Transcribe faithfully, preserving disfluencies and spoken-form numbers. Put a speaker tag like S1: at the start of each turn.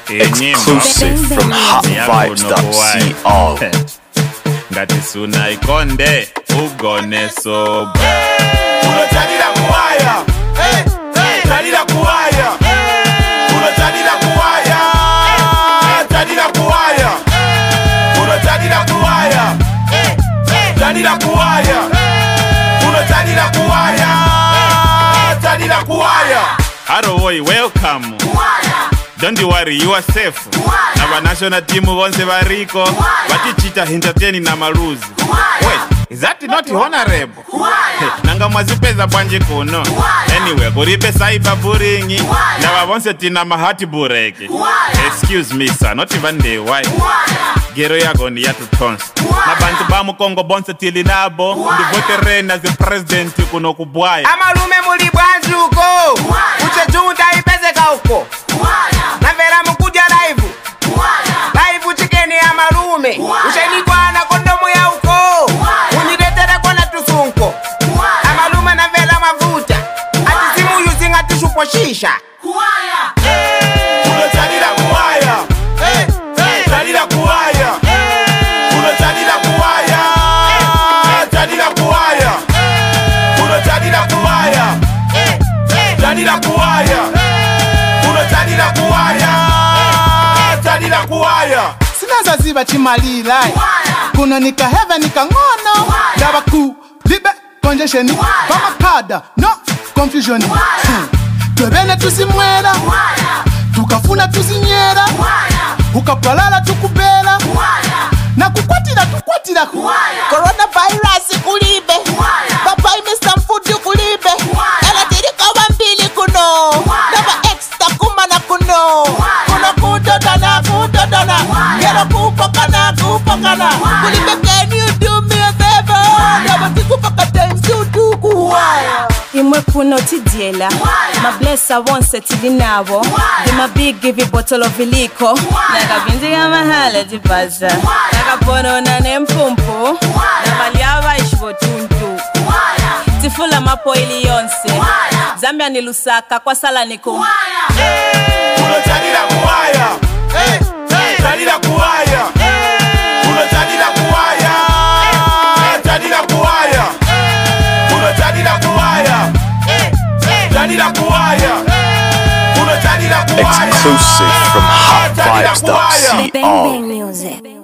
S1: Exclusive from hot vibes dot co.
S2: Ngati suna ikonde ugone soba.
S3: Unatadila kuwaya, hey, hey, tadila kuwaya. Unatadila kuwaya, tadila kuwaya. Unatadila kuwaya, tadila kuwaya. Unatadila kuwaya, tadila kuwaya.
S2: Harowoy, welcome. Don't you worry, you are safe. Na ba national team bonse bariko, batichita entertain na maruzi. Wait, is that not honorable? Nanga mwazipeza bwanje kuno. Anyway, kuripe cyber bullying. Na ba bonse tina mahati bureke. Excuse me sir, not even the why. Gero yago ni yatu tons. Na bantu ba mu Kongo bonse tili nabo. Ndi vote reign as the president kuno kubwaya.
S4: Amalume muli bwanjuko. Uche junta ipeze kauko. Na vera mukuja live. Live chikeni amalume. Uche ni kwa na kondomu ya uko. Uniletere kwa na tusunko. Amalume na vera mavuta. Ati simu using ati shupo shisha.
S3: Unatadila kuwaya, hey, hey, tadila kuwaya. Unatadila kuwaya, tadila kuwaya. Unatadila kuwaya, tadila kuwaya. Unatadila kuwaya, tadila kuwaya.
S5: Sinaza ziba chimalila kuno nika heaven nika ngono daba ku libe congestion bamakada no confusion hmm. Twebene tusimwera tukafuna tuzinyera ukapalala tukubela na kukwatira tukwatira
S4: coronavirus kulibe papa imesa mfudu kulibe ela tirika wambili kuno naba extra kumana kuno kuno kutotana kutotana gero kupakana kupakana kulibe. Can you do me a favor? Naba tikupaka times you do kuwaya
S6: imwe kuno tidiela ma blessa wonse tidinabo ima big give you bottle of iliko naga binzi ya mahala dibaza naga bono na nempumpu na baliaba ishbo tuntu tifula mapo ili yonse Zambia ni Lusaka kwa sala niko
S3: Unatadila kuwaya, hey, hey, tadila kuwaya. Unatadila kuwaya, tadila kuwaya. Unatadila kuwaya, tadila kuwaya. Unatadila kuwaya.
S1: Exclusive from hot vibes dot co.
S7: Bang Bang Music.